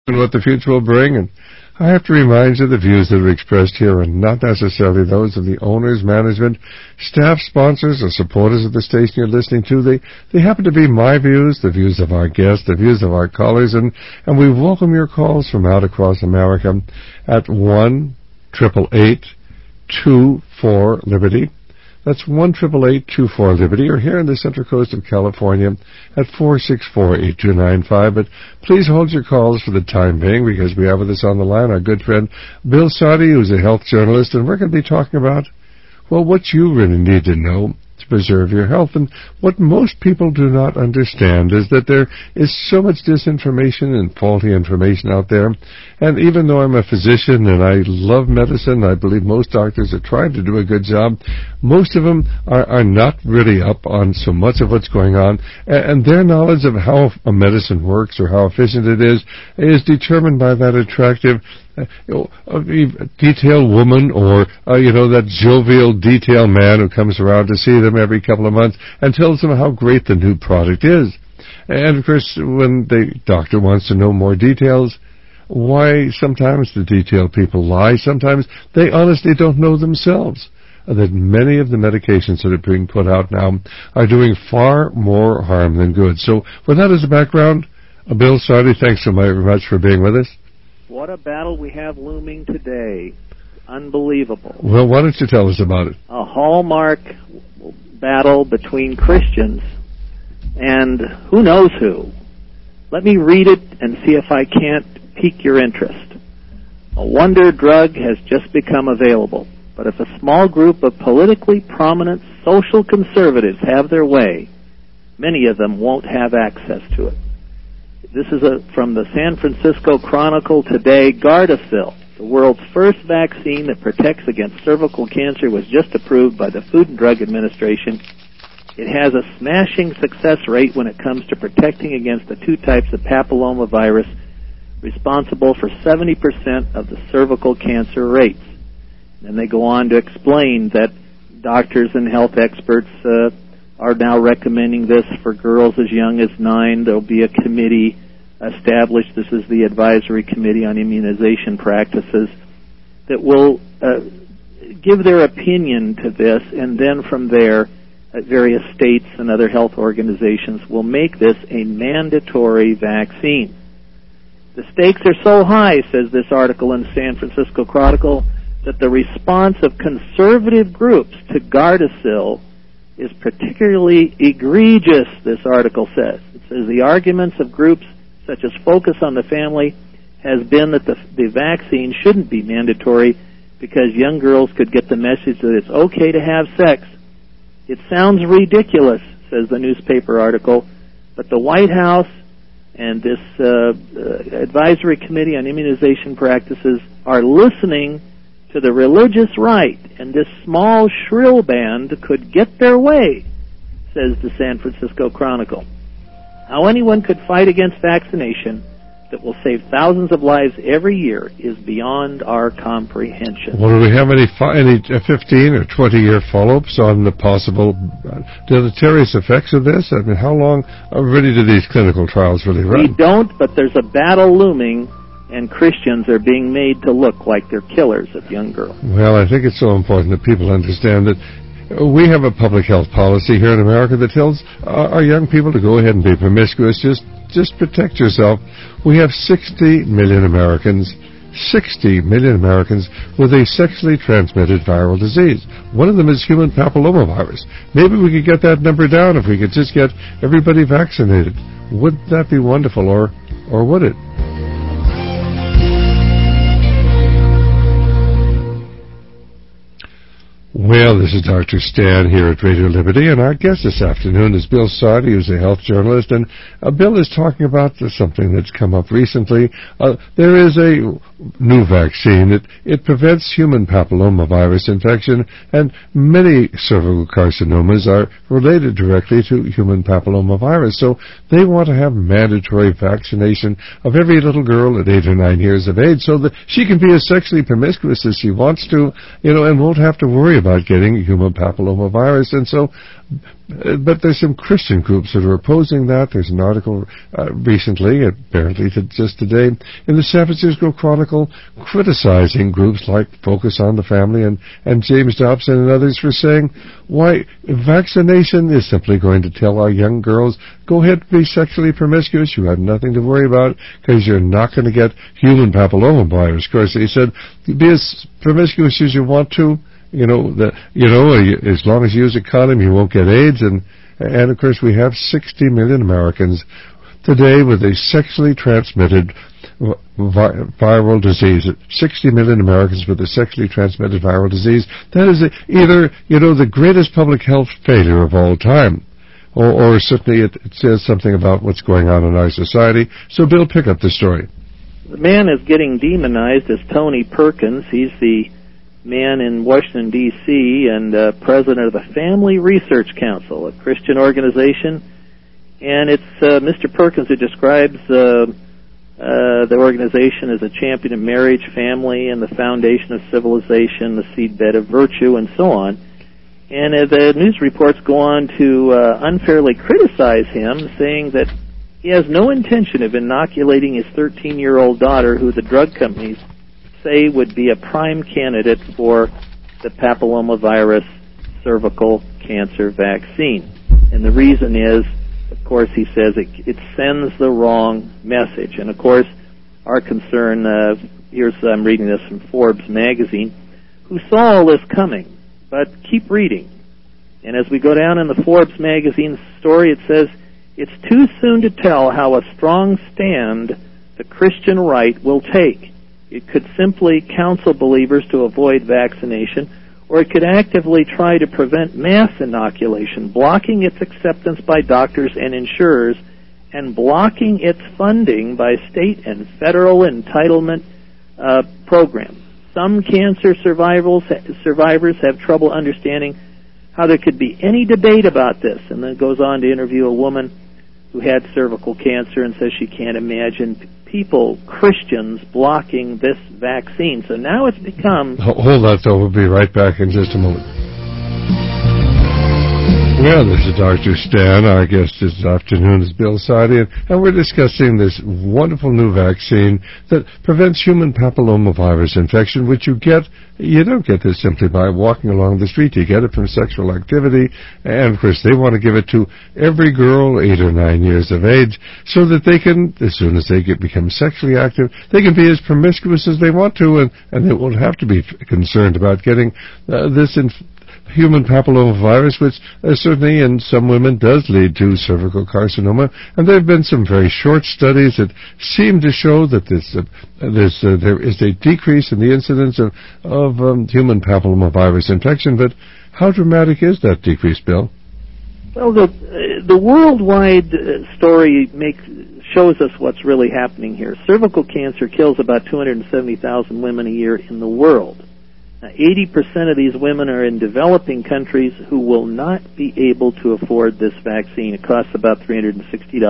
what the future will bring, and I have to remind you the views that are expressed here are not necessarily those of the owners, management, staff, sponsors, or supporters of the station you're listening to. They happen to be my views, the views of our guests, the views of our callers, and we welcome your calls from out across America at 1-888-24-LIBERTY. That's 1-888-24-LIBERTY, or here in the Central Coast of California at 464-8295. But please hold your calls for the time being, because we have with us on the line our good friend Bill Sardi, who's a health journalist, and we're going to be talking about, well, what you really need to know to preserve your health. And what most people do not understand is that there is so much disinformation and faulty information out there. And even though I'm a physician and I love medicine, I believe most doctors are trying to do a good job, most of them are not really up on so much of what's going on. And their knowledge of how a medicine works or how efficient it is determined by that attractive detail woman, or that jovial detail man who comes around to see them every couple of months and tells them how great the new product is. And of course, when the doctor wants to know more details, why sometimes the detail people lie. Sometimes they honestly don't know themselves that many of the medications that are being put out now are doing far more harm than good. So with that as a background, Bill Sardi, thanks so very much for being with us. What a battle we have looming today. Unbelievable. Well, why don't you tell us about it? A hallmark battle between Christians and who knows who. Let me read it and see if I can't pique your interest. A wonder drug has just become available, but if a small group of politically prominent social conservatives have their way, many of them won't have access to it. This is from the San Francisco Chronicle today. Gardasil, the world's first vaccine that protects against cervical cancer, was just approved by the Food and Drug Administration. It has a smashing success rate when it comes to protecting against the two types of papillomavirus responsible for 70% of the cervical cancer rates. And they go on to explain that doctors and health experts are now recommending this for girls as young as 9. There'll be a committee established. This is the Advisory Committee on Immunization Practices that will give their opinion to this, and then from there, various states and other health organizations will make this a mandatory vaccine. The stakes are so high, says this article in San Francisco Chronicle, that the response of conservative groups to Gardasil is particularly egregious, this article says. It says the arguments of groups such as Focus on the Family has been that the vaccine shouldn't be mandatory because young girls could get the message that it's okay to have sex. It sounds ridiculous, says the newspaper article, but the White House and this Advisory Committee on Immunization Practices are listening to the religious right, and this small, shrill band could get their way, says the San Francisco Chronicle. How anyone could fight against vaccination that will save thousands of lives every year is beyond our comprehension. Well, do we have any 15 or 20-year follow-ups on the possible deleterious effects of this? I mean, how long already do these clinical trials really run? We don't, but there's a battle looming, and Christians are being made to look like they're killers of young girls. Well, I think it's so important that people understand that we have a public health policy here in America that tells our young people to go ahead and be promiscuous. Just protect yourself. We have 60 million Americans with a sexually transmitted viral disease. One of them is human papillomavirus. Maybe we could get that number down if we could just get everybody vaccinated. Wouldn't that be wonderful, or would it? Well, this is Dr. Stan here at Radio Liberty, and our guest this afternoon is Bill Sardi, who's a health journalist, and Bill is talking about something that's come up recently. There is a new vaccine. It prevents human papillomavirus infection, and many cervical carcinomas are related directly to human papillomavirus, so they want to have mandatory vaccination of every little girl at 8 or 9 years of age so that she can be as sexually promiscuous as she wants to, and won't have to worry about about getting human papillomavirus. And so, but there's some Christian groups that are opposing that. There's an article recently, apparently just today, in the San Francisco Chronicle, criticizing groups like Focus on the Family and James Dobson and others for saying, why, vaccination is simply going to tell our young girls, go ahead and be sexually promiscuous. You have nothing to worry about because you're not going to get human papillomavirus. Of course, he said, be as promiscuous as you want to. As long as you use a condom, you won't get AIDS. And of course, we have 60 million Americans today with a sexually transmitted viral disease. 60 million Americans with a sexually transmitted viral disease. That is either, the greatest public health failure of all time, or certainly it says something about what's going on in our society. So, Bill, pick up the story. The man is getting demonized as Tony Perkins. He's the man in Washington, D.C., and president of the Family Research Council, a Christian organization. And it's Mr. Perkins who describes the organization as a champion of marriage, family, and the foundation of civilization, the seedbed of virtue, and so on. And the news reports go on to unfairly criticize him, saying that he has no intention of inoculating his 13-year-old daughter, who the drug companies say would be a prime candidate for the papillomavirus cervical cancer vaccine. And the reason is, of course, he says it sends the wrong message. And, of course, our concern, I'm reading this from Forbes magazine, who saw all this coming, but keep reading. And as we go down in the Forbes magazine story, it says, it's too soon to tell how a strong stand the Christian right will take. It could simply counsel believers to avoid vaccination, or it could actively try to prevent mass inoculation, blocking its acceptance by doctors and insurers, and blocking its funding by state and federal entitlement programs. Some cancer survivors have trouble understanding how there could be any debate about this, and then goes on to interview a woman who had cervical cancer and says she can't imagine people, Christians, blocking this vaccine. So now it's become... Hold that, though. We'll be right back in just a moment. Well, this is Dr. Stan. Our guest this afternoon is Bill Sardi, and we're discussing this wonderful new vaccine that prevents human papillomavirus infection, which you don't get this simply by walking along the street. You get it from sexual activity, and of course they want to give it to every girl 8 or 9 years of age so that they can, as soon as they become sexually active, they can be as promiscuous as they want to, and they won't have to be concerned about getting this human papillomavirus, which certainly in some women does lead to cervical carcinoma. And there have been some very short studies that seem to show that there is a decrease in the incidence of human papillomavirus infection. But how dramatic is that decrease, Bill? Well, the worldwide story shows us what's really happening here. Cervical cancer kills about 270,000 women a year in the world. Now, 80% of these women are in developing countries who will not be able to afford this vaccine. It costs about $360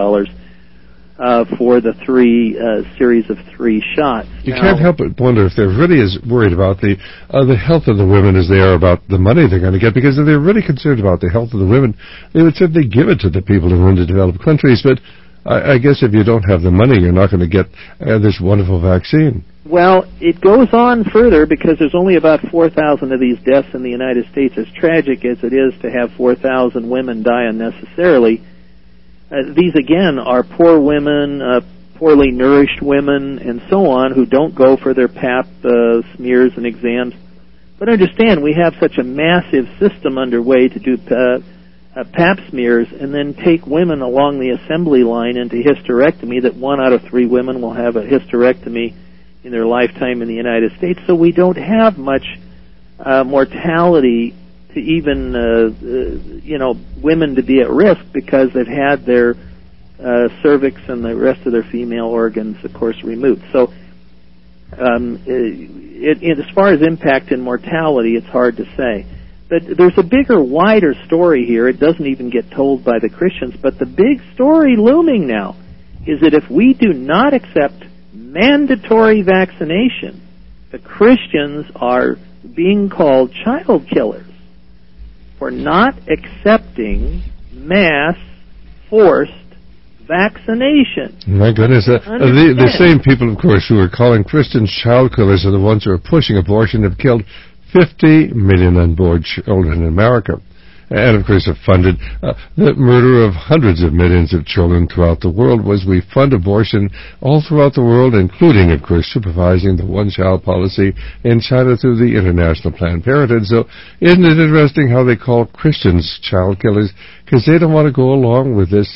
for the series of 3 shots. You can't help but wonder if they're really as worried about the health of the women as they are about the money they're going to get, because if they're really concerned about the health of the women, they would simply give it to the people who are in the developed countries. But I guess if you don't have the money, you're not going to get this wonderful vaccine. Well, it goes on further because there's only about 4,000 of these deaths in the United States. As tragic as it is to have 4,000 women die unnecessarily, these again are poor women, poorly nourished women, and so on, who don't go for their Pap smears and exams. But understand, we have such a massive system underway to do Pap smears and then take women along the assembly line into hysterectomy, that 1 out of 3 women will have a hysterectomy in their lifetime in the United States. So we don't have much mortality to even, women to be at risk because they've had their cervix and the rest of their female organs, of course, removed. So as far as impact and mortality, it's hard to say. But there's a bigger, wider story here. It doesn't even get told by the Christians. But the big story looming now is that if we do not accept mandatory vaccination, the Christians are being called child killers. for not accepting mass forced vaccination. My goodness. The same people, of course, who are calling Christians child killers are the ones who are pushing abortion, have killed 50 million unborn children in America. And, of course, have funded the murder of hundreds of millions of children throughout the world. Was we fund abortion all throughout the world, including, of course, supervising the one-child policy in China through the International Planned Parenthood. So isn't it interesting how they call Christians child killers? Because they don't want to go along with this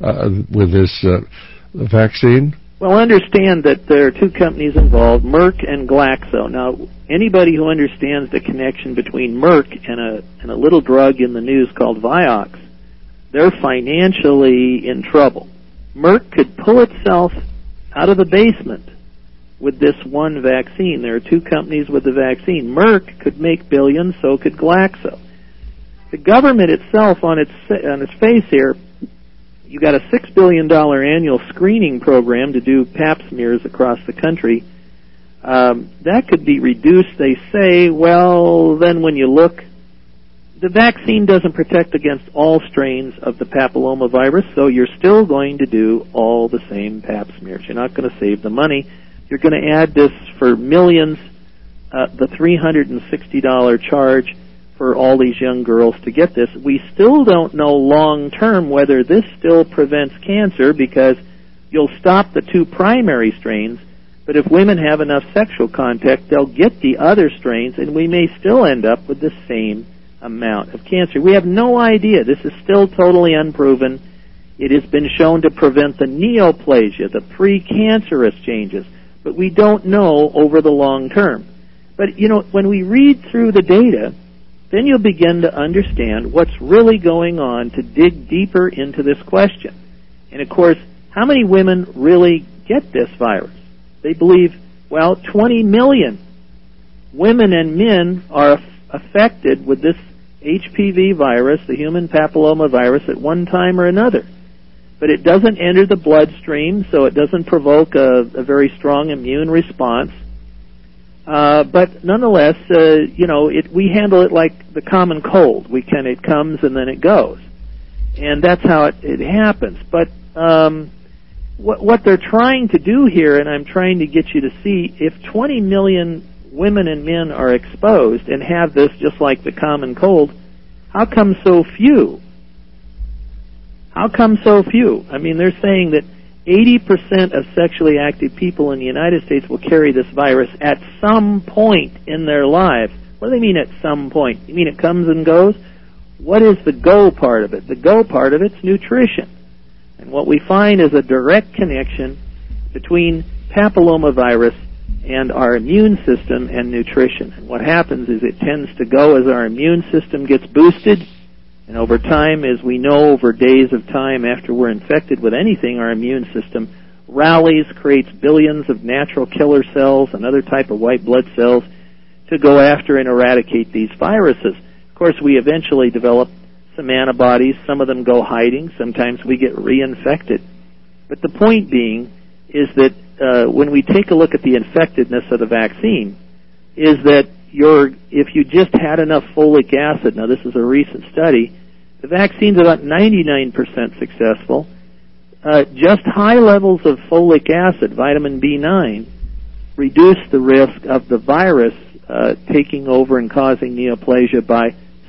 vaccine. Well, understand that there are two companies involved, Merck and Glaxo. Now, anybody who understands the connection between Merck and a little drug in the news called Vioxx, they're financially in trouble. Merck could pull itself out of the basement with this one vaccine. There are two companies with the vaccine. Merck could make billions, so could Glaxo. The government itself, on its face here, you got a $6 billion annual screening program to do pap smears across the country. That could be reduced, they say. Well, then when you look, the vaccine doesn't protect against all strains of the papillomavirus, so you're still going to do all the same pap smears. You're not going to save the money. You're going to add this for millions, the $360 charge for all these young girls to get this. We still don't know long-term whether this still prevents cancer, because you'll stop the two primary strains, but if women have enough sexual contact, they'll get the other strains, and we may still end up with the same amount of cancer. We have no idea. This is still totally unproven. It has been shown to prevent the neoplasia, the precancerous changes, but we don't know over the long term. But, you know, when we read through the data, then you'll begin to understand what's really going on to dig deeper into this question. And, of course, how many women really get this virus? They believe, 20 million women and men are affected with this HPV virus, the human papillomavirus, at one time or another. But it doesn't enter the bloodstream, so it doesn't provoke a very strong immune response. But nonetheless, we handle it like the common cold. It comes and then it goes. And that's how it happens. But what they're trying to do here, and I'm trying to get you to see, if 20 million women and men are exposed and have this just like the common cold, how come so few? How come so few? I mean, they're saying that 80% of sexually active people in the United States will carry this virus at some point in their lives. What do they mean at some point? You mean it comes and goes? What is the go part of it? The go part of it's nutrition. And what we find is a direct connection between papillomavirus and our immune system and nutrition. And what happens is it tends to go as our immune system gets boosted. And over time, as we know, over days of time after we're infected with anything, our immune system rallies, creates billions of natural killer cells, another type of white blood cells, to go after and eradicate these viruses. Of course, we eventually develop some antibodies. Some of them go hiding. Sometimes we get reinfected. But the point being is that when we take a look at the infectiveness of the vaccine, is that if you just had enough folic acid, now this is a recent study, the vaccine's about 99% successful. Just high levels of folic acid, vitamin B9, reduce the risk of the virus taking over and causing neoplasia by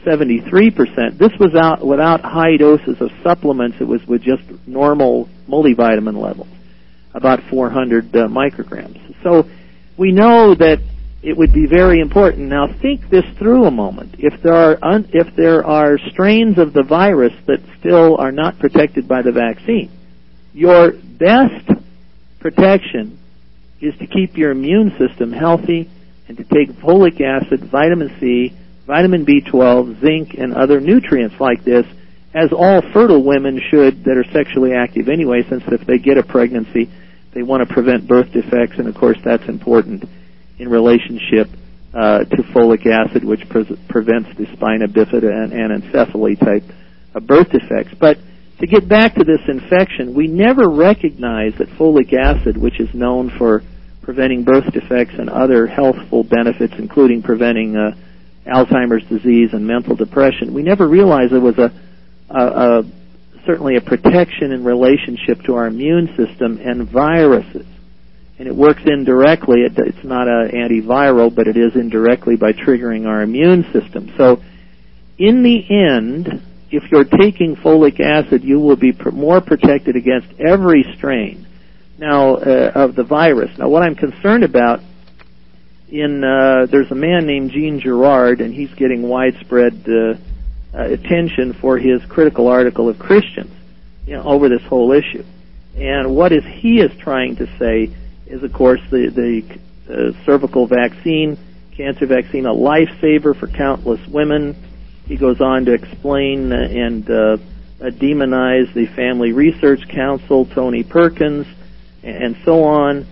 73%. This was without high doses of supplements. It was with just normal multivitamin levels, about 400 micrograms. So we know that it would be very important. Now think this through a moment. If there are strains of the virus that still are not protected by the vaccine, your best protection is to keep your immune system healthy and to take folic acid, vitamin C, vitamin B12, zinc, and other nutrients like this, as all fertile women should that are sexually active anyway, since if they get a pregnancy, they want to prevent birth defects, and of course that's important in relationship to folic acid, which prevents the spina bifida and anencephaly type of birth defects. But to get back to this infection, we never recognize that folic acid, which is known for preventing birth defects and other healthful benefits, including preventing Alzheimer's disease and mental depression. We never realized there was certainly a protection in relationship to our immune system and viruses. And it works indirectly. It's not an antiviral, but it is indirectly by triggering our immune system. So in the end, if you're taking folic acid, you will be more protected against every strain now of the virus. Now, what I'm concerned about, there's a man named Gene Gerard, and he's getting widespread attention for his critical article of Christians, over this whole issue. And what he is trying to say is, of course, the cervical vaccine, cancer vaccine, a lifesaver for countless women. He goes on to explain and demonize the Family Research Council, Tony Perkins, and so on,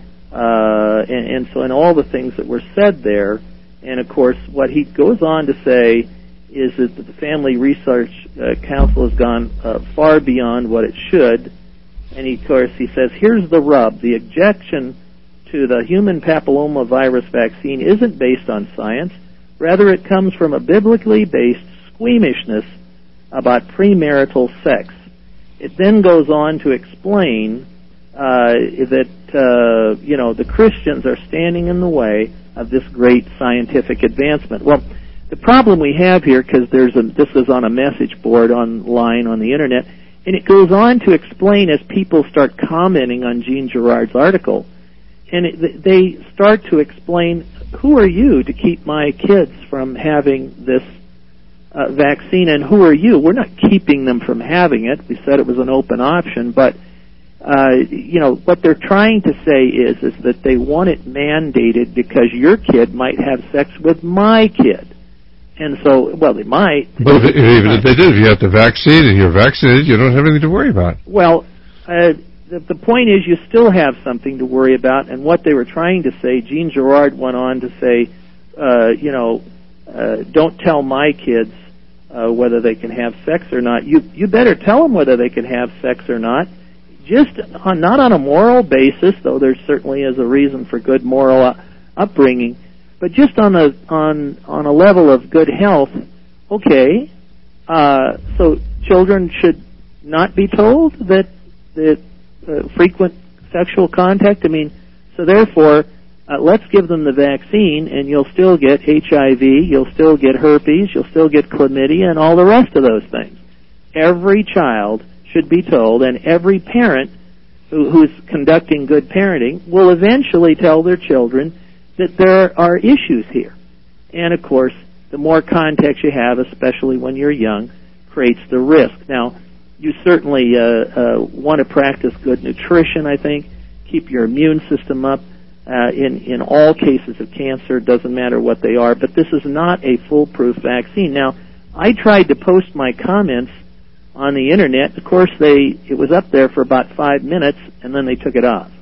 and all the things that were said there. And of course, what he goes on to say is that the Family Research Council has gone far beyond what it should. And he says, here's the rub: the objection to the human papillomavirus vaccine isn't based on science. Rather, it comes from a biblically based squeamishness about premarital sex. It then goes on to explain that the Christians are standing in the way of this great scientific advancement. Well, the problem we have here, because this is on a message board online on the internet, and it goes on to explain as people start commenting on Gene Gerard's article, and they start to explain, who are you to keep my kids from having this vaccine, and who are you? We're not keeping them from having it. We said it was an open option, but what they're trying to say is that they want it mandated because your kid might have sex with my kid. And so, well, they might. But even if they did, if you have the vaccine and you're vaccinated, you don't have anything to worry about. Well, the point is you still have something to worry about, and what they were trying to say, Gene Gerard went on to say, don't tell my kids whether they can have sex or not. You better tell them whether they can have sex or not. Just not on a moral basis, though there certainly is a reason for good moral upbringing, but just on a level of good health. Okay, so children should not be told that frequent sexual contact. I mean, so therefore, let's give them the vaccine, and you'll still get HIV, you'll still get herpes, you'll still get chlamydia, and all the rest of those things. Every child should be told, and every parent who's conducting good parenting will eventually tell their children that there are issues here. And of course, the more context you have, especially when you're young, creates the risk. Now, you certainly want to practice good nutrition, I think. Keep your immune system up. In all cases of cancer, it doesn't matter what they are, but this is not a foolproof vaccine. Now, I tried to post my comments on the internet. Of course, it was up there for about 5 minutes, and then they took it off.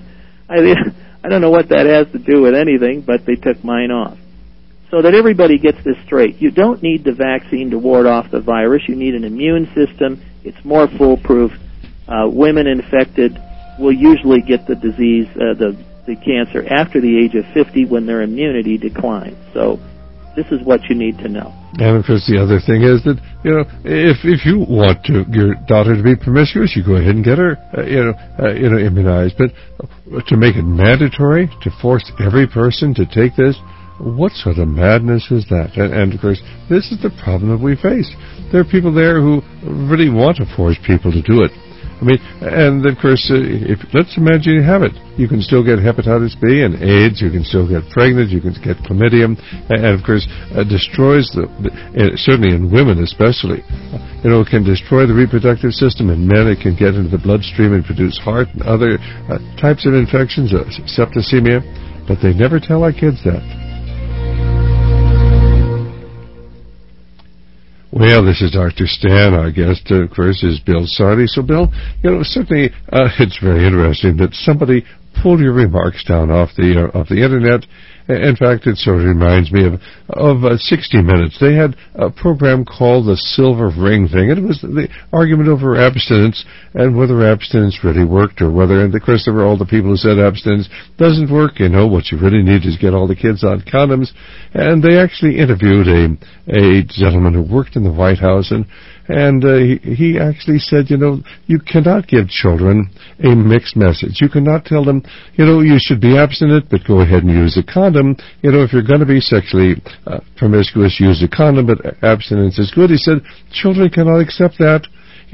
I don't know what that has to do with anything, but they took mine off. So that everybody gets this straight, you don't need the vaccine to ward off the virus. You need an immune system. It's more foolproof. Women infected will usually get the disease, the cancer, after the age of 50 when their immunity declines. So this is what you need to know. And of course, the other thing is that if you want your daughter to be promiscuous, you go ahead and get her immunized. But to make it mandatory, to force every person to take this, what sort of madness is that? And of course, this is the problem that we face. There are people there who really want to force people to do it. I mean, and of course, let's imagine you have it. You can still get hepatitis B and AIDS. You can still get pregnant. You can get chlamydia, and of course, destroys certainly in women especially. It can destroy the reproductive system in men. It can get into the bloodstream and produce heart and other types of infections, septicemia. But they never tell our kids that. Well, this is Dr. Stan. Our guest, of course, is Bill Sardi. So, Bill, certainly it's very interesting that somebody pull your remarks down off the internet. In fact, it sort of reminds me of 60 Minutes. They had a program called the Silver Ring thing, and it was the argument over abstinence and whether abstinence really worked or whether, and of course there were all the people who said abstinence doesn't work, what you really need is get all the kids on condoms. And they actually interviewed a gentleman who worked in the White House, and he actually said, you cannot give children a mixed message. You cannot tell them, you should be abstinent, but go ahead and use a condom. If you're going to be sexually promiscuous, use a condom, but abstinence is good. He said, children cannot accept that.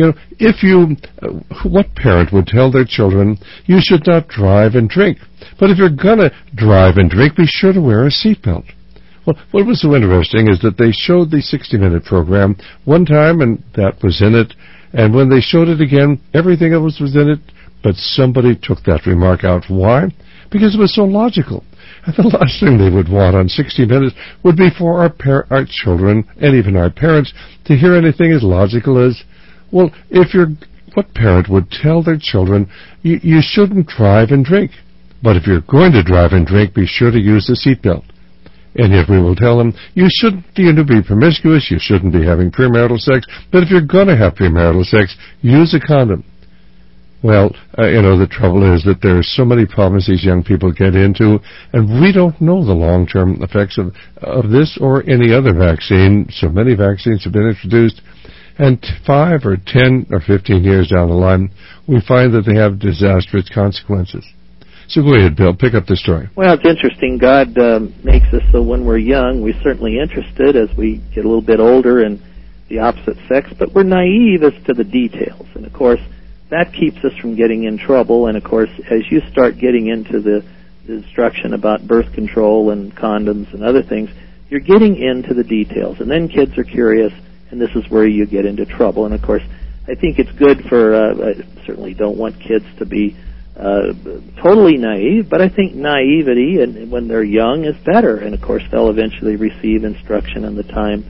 What parent would tell their children, you should not drive and drink? But if you're going to drive and drink, be sure to wear a seatbelt. Well, what was so interesting is that they showed the 60-minute program one time, and that was in it. And when they showed it again, everything else was in it, but somebody took that remark out. Why? Because it was so logical. And the last thing they would want on 60 Minutes would be for our children, and even our parents, to hear anything as logical as, well, what parent would tell their children, you shouldn't drive and drink, but if you're going to drive and drink, be sure to use the seatbelt. And yet we will tell them, you shouldn't be promiscuous, you shouldn't be having premarital sex, but if you're going to have premarital sex, use a condom. Well, the trouble is that there are so many problems these young people get into, and we don't know the long-term effects of this or any other vaccine. So many vaccines have been introduced, and 5 or 10 or 15 years down the line, we find that they have disastrous consequences. So go ahead, Bill. Pick up the story. Well, it's interesting. God makes us so when we're young, we're certainly interested as we get a little bit older in the opposite sex, but we're naive as to the details. And, of course, that keeps us from getting in trouble. And, of course, as you start getting into the instruction about birth control and condoms and other things, you're getting into the details. And then kids are curious, and this is where you get into trouble. And, of course, I think it's good I certainly don't want kids to be totally naive, but I think naivety and when they're young is better, and of course they'll eventually receive instruction in the time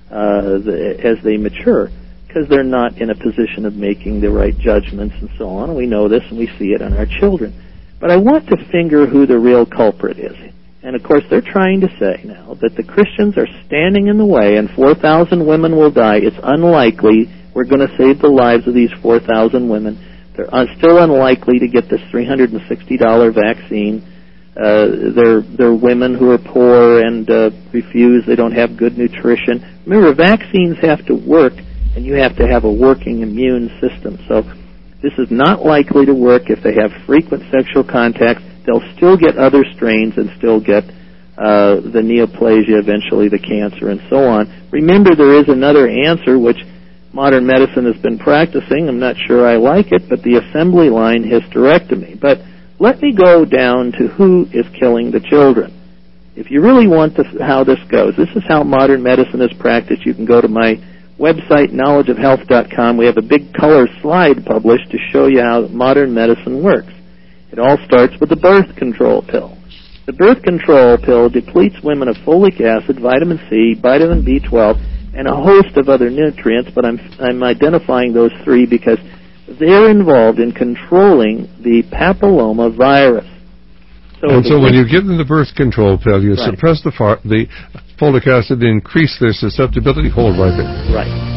as they mature, because they're not in a position of making the right judgments and so on. We know this and we see it on our children. But I want to finger who the real culprit is. And of course they're trying to say now that the Christians are standing in the way and 4,000 women will die. It's unlikely we're going to save the lives of these 4,000 women. They're still unlikely to get this $360 vaccine. They're women who are poor and refuse. They don't have good nutrition. Remember, vaccines have to work, and you have to have a working immune system. So this is not likely to work if they have frequent sexual contacts. They'll still get other strains and still get the neoplasia, eventually the cancer, and so on. Remember, there is another answer, which modern medicine has been practicing. I'm not sure I like it, but the assembly line hysterectomy. But let me go down to who is killing the children. If you really want how this goes, this is how modern medicine is practiced. You can go to my website, knowledgeofhealth.com. We have a big color slide published to show you how modern medicine works. It all starts with the birth control pill. The birth control pill depletes women of folic acid, vitamin C, vitamin B12, and a host of other nutrients, but I'm identifying those three because they're involved in controlling the papilloma virus. So when you give them the birth control pill, you suppress the folic acid, increase their susceptibility. Hold right there. Right.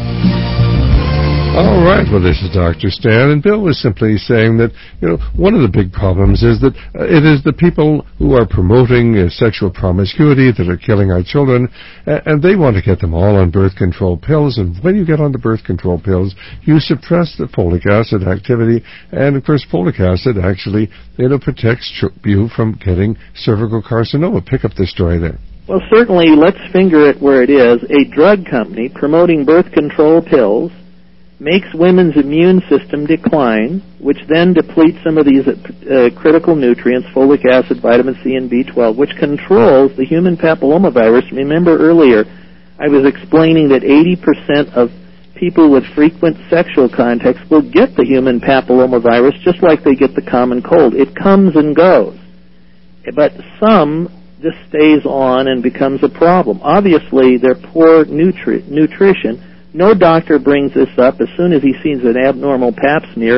All right. Well, this is Dr. Stan, and Bill was simply saying that, one of the big problems is that it is the people who are promoting sexual promiscuity that are killing our children, and they want to get them all on birth control pills. And when you get on the birth control pills, you suppress the folic acid activity, and of course, folic acid actually, protects you from getting cervical carcinoma. Pick up the story there. Well, certainly, let's finger it where it is. A drug company promoting birth control pills makes women's immune system decline, which then depletes some of these critical nutrients, folic acid, vitamin C, and B12, which controls the human papillomavirus. Remember earlier, I was explaining that 80% of people with frequent sexual contacts will get the human papillomavirus just like they get the common cold. It comes and goes. But some, this stays on and becomes a problem. Obviously, they're poor nutrition. No doctor brings this up. As soon as he sees an abnormal pap smear,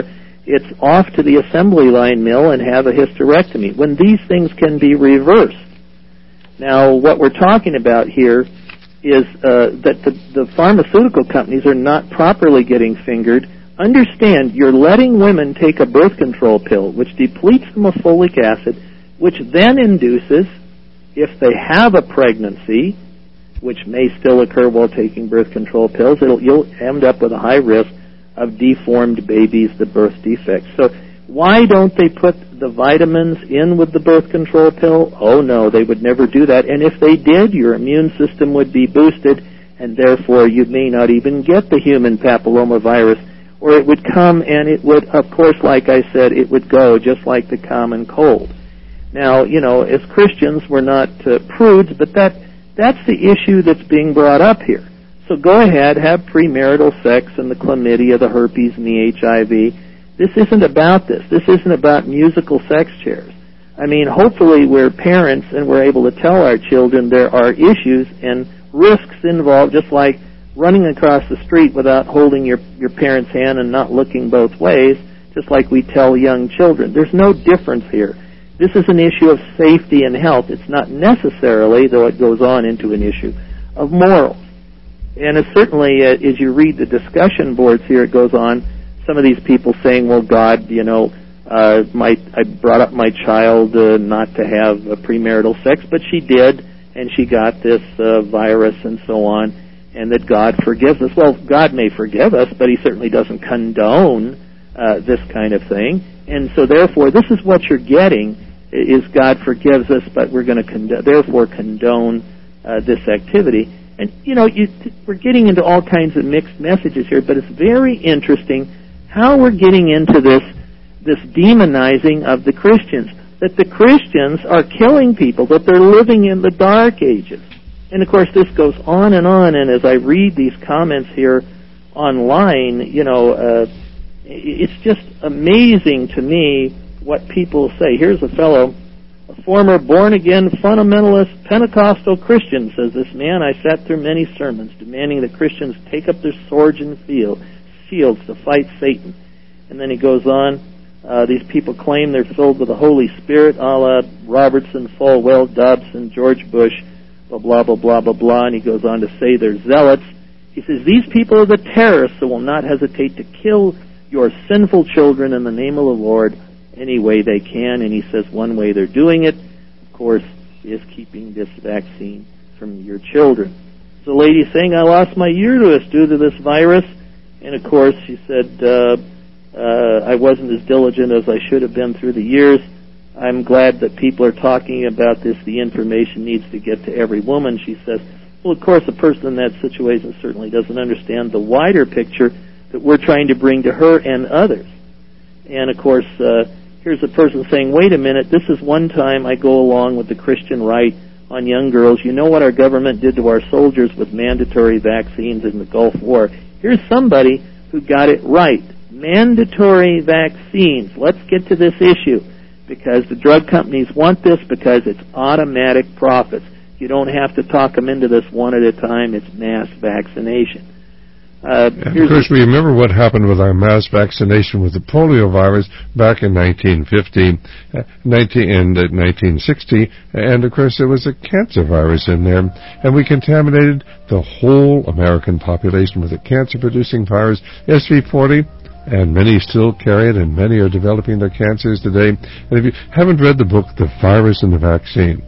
it's off to the assembly line mill and have a hysterectomy, when these things can be reversed. Now, what we're talking about here is that the pharmaceutical companies are not properly getting fingered. Understand, you're letting women take a birth control pill, which depletes them of folic acid, which then induces, if they have a pregnancy, which may still occur while taking birth control pills, you'll end up with a high risk of deformed babies, the birth defects. So why don't they put the vitamins in with the birth control pill? Oh, no, they would never do that. And if they did, your immune system would be boosted, and therefore you may not even get the human papillomavirus, or it would come and it would, of course, like I said, it would go just like the common cold. Now, as Christians, we're not prudes, but that's the issue that's being brought up here. So go ahead, have premarital sex and the chlamydia, the herpes, and the HIV. This isn't about this. This isn't about musical sex chairs. I mean, hopefully we're parents and we're able to tell our children there are issues and risks involved, just like running across the street without holding your parent's hand and not looking both ways, just like we tell young children. There's no difference here. This is an issue of safety and health. It's not necessarily, though it goes on, into an issue of morals. And it's certainly, as you read the discussion boards here, it goes on, some of these people saying, well, God, I brought up my child not to have premarital sex, but she did, and she got this virus and so on, and that God forgives us. Well, God may forgive us, but he certainly doesn't condone this kind of thing. And so therefore, this is what you're getting, is God forgives us, but we're going to therefore condone this activity. And, we're getting into all kinds of mixed messages here, but it's very interesting how we're getting into this demonizing of the Christians, that the Christians are killing people, that they're living in the Dark Ages. And, of course, this goes on, and as I read these comments here online, it's just amazing to me what people say. Here's a fellow, a former born-again fundamentalist Pentecostal Christian, says this man. I sat through many sermons demanding that Christians take up their swords and shields to fight Satan. And then he goes on, these people claim they're filled with the Holy Spirit, a la Robertson, Falwell, Dobson, George Bush, blah, blah, blah, blah, blah, blah. And he goes on to say they're zealots. He says, these people are the terrorists who will not hesitate to kill your sinful children in the name of the Lord any way they can. And he says one way they're doing it, of course, is keeping this vaccine from your children. So the lady saying, I lost my uterus due to this virus. And of course, she said, I wasn't as diligent as I should have been through the years. I'm glad that people are talking about this. The information needs to get to every woman, she says. Well, of course, a person in that situation certainly doesn't understand the wider picture that we're trying to bring to her and others. And, of course, here's a person saying, wait a minute, this is one time I go along with the Christian right on young girls. You know what our government did to our soldiers with mandatory vaccines in the Gulf War. Here's somebody who got it right. Mandatory vaccines. Let's get to this issue, because the drug companies want this because it's automatic profits. You don't have to talk them into this one at a time. It's mass vaccination. Of course, we remember what happened with our mass vaccination with the polio virus back in 1950 and 1960, and of course there was a cancer virus in there, and we contaminated the whole American population with a cancer-producing virus, SV40, and many still carry it, and many are developing their cancers today. And if you haven't read the book, The Virus and the Vaccine,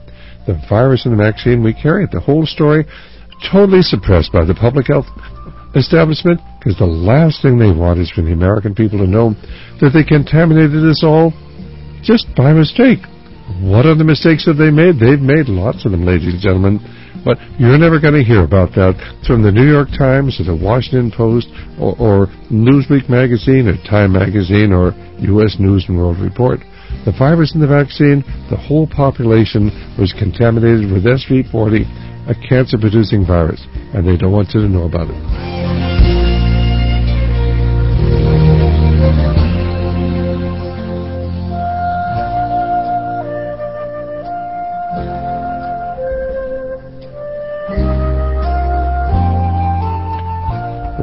we carry it, the whole story, totally suppressed by the public health establishment, because the last thing they want is for the American people to know that they contaminated us all just by mistake. What other mistakes have they made? They've made lots of them, ladies and gentlemen, but you're never going to hear about that from the New York Times or the Washington Post or Newsweek magazine or Time magazine or U.S. News and World Report. The virus and the vaccine, the whole population was contaminated with SV40, a cancer-producing virus, and they don't want you to know about it.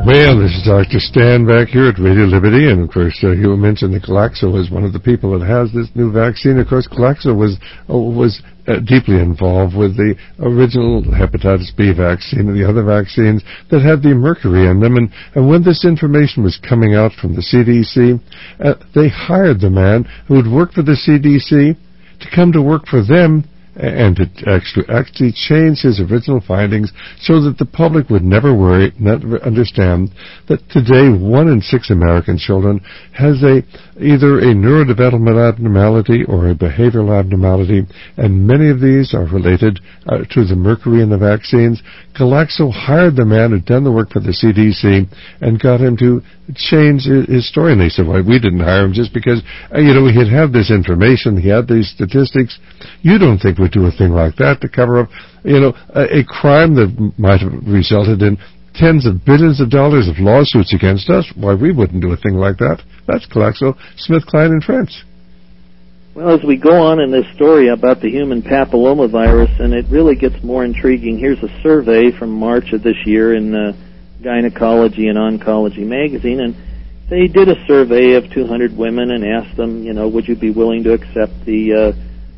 Well, this is Dr. Stan back here at Radio Liberty, and of course, you mentioned that Glaxo is one of the people that has this new vaccine. Of course, Glaxo was deeply involved with the original hepatitis B vaccine and the other vaccines that had the mercury in them. And when this information was coming out from the CDC, they hired the man who had worked for the CDC to come to work for them and to actually change his original findings so that the public would never understand that today 1 in 6 American children has either a neurodevelopmental abnormality or a behavioral abnormality, and many of these are related to the mercury in the vaccines. Glaxo hired the man who'd done the work for the CDC and got him to change his story. And they said, well, we didn't hire him just because, he'd had this information, he had these statistics. You don't think we'd do a thing like that to cover up, a crime that might have resulted in tens of billions of dollars of lawsuits against us? Why, we wouldn't do a thing like that. That's Glaxo, Smith, Kline, and French. Well, as we go on in this story about the human papillomavirus, and it really gets more intriguing, here's a survey from March of this year in Gynecology and Oncology magazine, and they did a survey of 200 women and asked them, would you be willing to accept the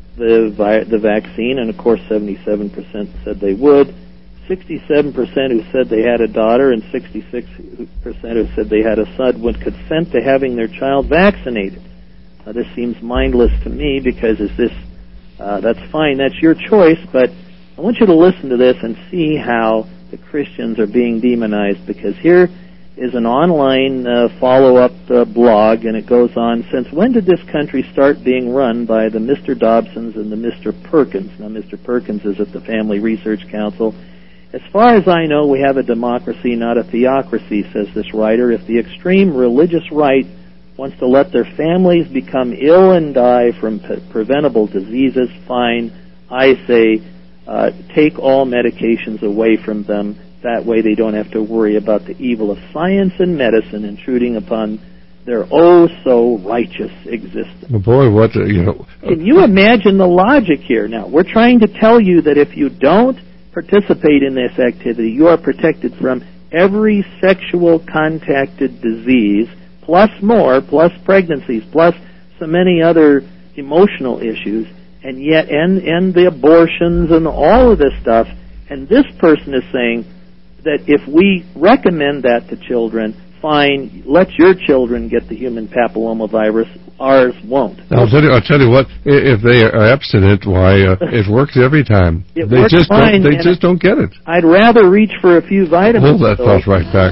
vaccine? And of course, 77% said they would. 67% who said they had a daughter and 66% who said they had a son would consent to having their child vaccinated. Now, this seems mindless to me because that's fine, that's your choice, but I want you to listen to this and see how the Christians are being demonized, because here is an online follow-up blog, and it goes on, since when did this country start being run by the Mr. Dobsons and the Mr. Perkins? Now, Mr. Perkins is at the Family Research Council. As far as I know, we have a democracy, not a theocracy, says this writer. If the extreme religious right wants to let their families become ill and die from preventable diseases, fine. I say take all medications away from them. That way they don't have to worry about the evil of science and medicine intruding upon their oh-so-righteous existence. Oh boy, what, Can you imagine the logic here? Now, we're trying to tell you that if you don't participate in this activity, you are protected from every sexual contacted disease, plus more, plus pregnancies, plus so many other emotional issues, and yet, and the abortions and all of this stuff. And this person is saying that if we recommend that to children, fine, let your children get the human papillomavirus, ours won't. I'll tell you what, if they are abstinent, why, it works every time. They just don't get it. I'd rather reach for a few vitamins. Hold that thought right back.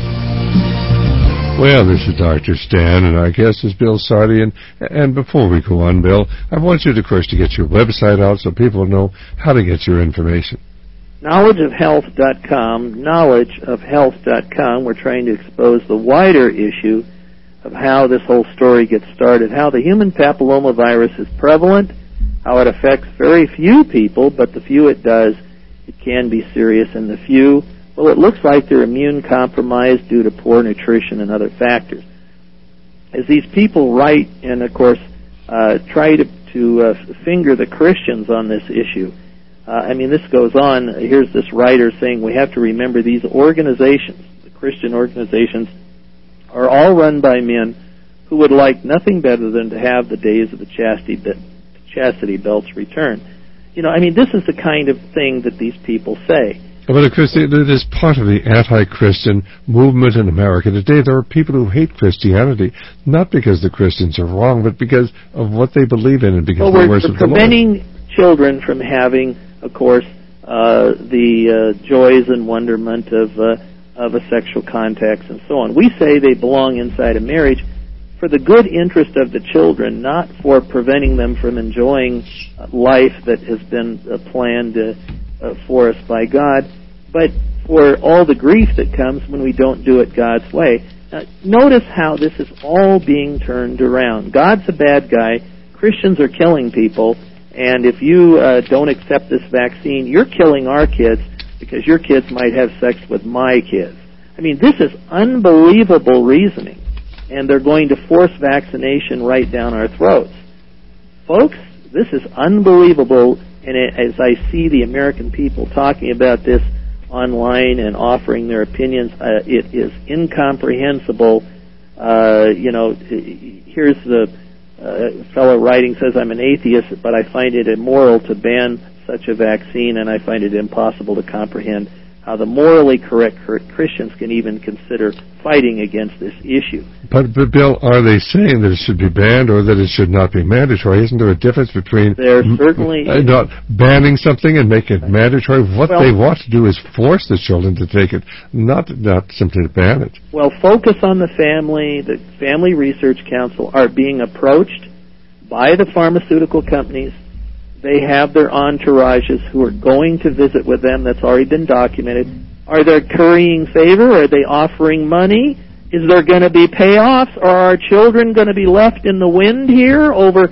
Well, this is Dr. Stan, and our guest is Bill Sardi. And before we go on, Bill, I want you, of course, to get your website out so people know how to get your information. KnowledgeofHealth.com, KnowledgeofHealth.com. We're trying to expose the wider issue of how this whole story gets started, how the human papillomavirus is prevalent, how it affects very few people, but the few it does, it can be serious, and the few, well, it looks like they're immune compromised due to poor nutrition and other factors. As these people write and, of course, try to finger the Christians on this issue, this goes on. Here's this writer saying we have to remember these organizations, the Christian organizations, are all run by men who would like nothing better than to have the days of the chastity belts return. This is the kind of thing that these people say. But of course, it is part of the anti-Christian movement in America today. There are people who hate Christianity, not because the Christians are wrong, but because of what they believe in and because they worship the Lord. We're preventing children from having, of course, the joys and wonderment of a sexual contacts and so on. We say they belong inside a marriage for the good interest of the children, not for preventing them from enjoying life that has been planned for us by God, but for all the grief that comes when we don't do it God's way. Now, notice how this is all being turned around. God's a bad guy. Christians are killing people. And if you don't accept this vaccine, you're killing our kids because your kids might have sex with my kids. This is unbelievable reasoning. And they're going to force vaccination right down our throats. Folks, this is unbelievable. And as I see the American people talking about this online and offering their opinions. It is incomprehensible. Here's the fellow writing says, I'm an atheist, but I find it immoral to ban such a vaccine, and I find it impossible to comprehend how the morally correct Christians can even consider fighting against this issue. But Bill, are they saying that it should be banned or that it should not be mandatory? Isn't there a difference between not banning something and making it mandatory? What they want to do is force the children to take it, not simply to ban it. Well, Focus on the Family, the Family Research Council are being approached by the pharmaceutical companies. They have their entourages who are going to visit with them. That's already been documented. Are they currying favor? Are they offering money? Is there going to be payoffs? Are our children going to be left in the wind here over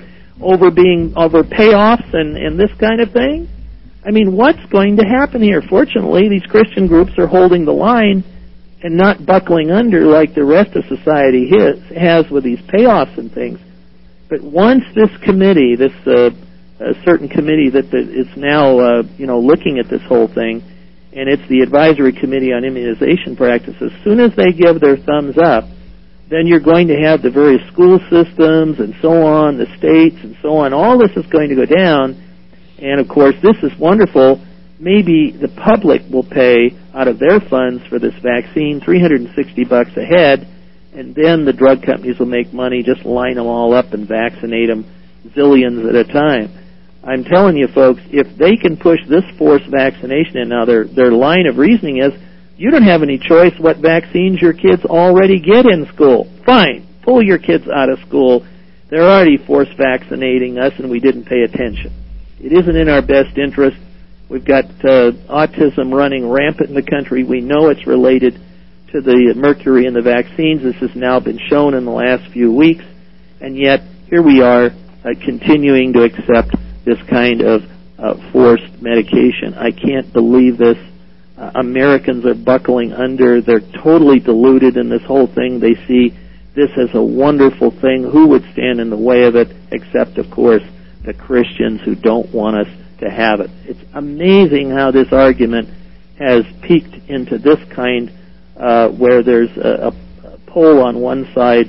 payoffs and this kind of thing? I mean, what's going to happen here? Fortunately, these Christian groups are holding the line and not buckling under like the rest of society has with these payoffs and things. But once this committee, a certain committee that is now looking at this whole thing, and it's the Advisory Committee on Immunization Practices, as soon as they give their thumbs up, then you're going to have the various school systems and so on, the states and so on. All this is going to go down, and of course this is wonderful. Maybe the public will pay out of their funds for this vaccine $360 a head, and then the drug companies will make money, just line them all up and vaccinate them zillions at a time. I'm telling you, folks, if they can push this forced vaccination in, now their line of reasoning is, you don't have any choice what vaccines your kids already get in school. Fine, pull your kids out of school. They're already forced vaccinating us, and we didn't pay attention. It isn't in our best interest. We've got autism running rampant in the country. We know it's related to the mercury in the vaccines. This has now been shown in the last few weeks, and yet here we are continuing to accept this kind of forced medication. I can't believe this. Americans are buckling under. They're totally deluded in this whole thing. They see this as a wonderful thing. Who would stand in the way of it except, of course, the Christians who don't want us to have it? It's amazing how this argument has peaked into this kind where there's a poll on one side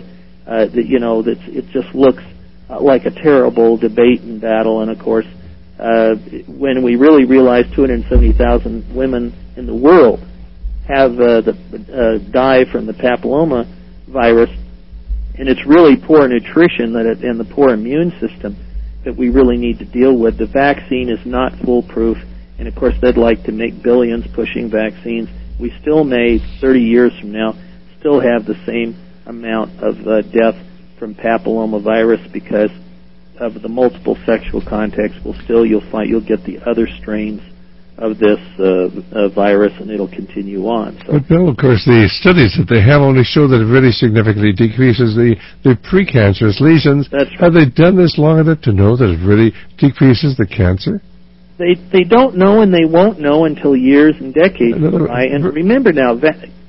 it just looks like a terrible debate and battle, and of course, when we really realize 270,000 women in the world have die from the papilloma virus, and it's really poor nutrition and the poor immune system that we really need to deal with. The vaccine is not foolproof, and of course, they'd like to make billions pushing vaccines. We still may, 30 years from now, still have the same amount of death from papillomavirus because of the multiple sexual contacts. You'll get the other strains of this virus, and it'll continue on. So, but Bill, of course, the studies that they have only show that it really significantly decreases the precancerous lesions. That's right. Have they done this long enough to know that it really decreases the cancer? They don't know, and they won't know until years and decades go by. And remember now,